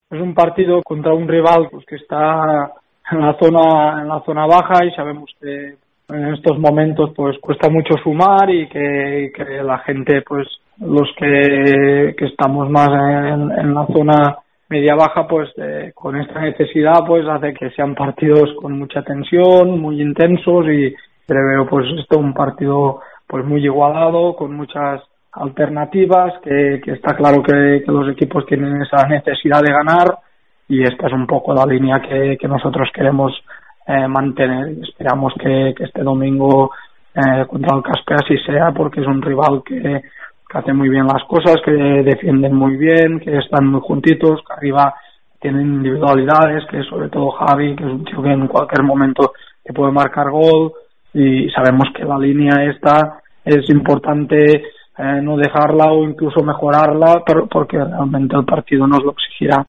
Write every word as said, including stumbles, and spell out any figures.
es un partido contra un rival pues que está en la zona en la zona baja y sabemos que en estos momentos pues cuesta mucho sumar y que, que la gente pues los que, que estamos más en, en la zona media baja pues eh, con esta necesidad pues hace que sean partidos con mucha tensión, muy intensos y preveo pues esto un partido pues muy igualado con muchas alternativas que, que está claro que, que los equipos tienen esa necesidad de ganar y esta es un poco la línea que, que nosotros queremos eh, mantener. Esperamos que, que este domingo eh, contra el Caspe así sea porque es un rival que, que hace muy bien las cosas, que defienden muy bien, que están muy juntitos, que arriba tienen individualidades, que sobre todo Javi, que es un tío que en cualquier momento te puede marcar gol y sabemos que la línea esta es importante eh, no dejarla o incluso mejorarla pero porque realmente el partido nos lo exigirá.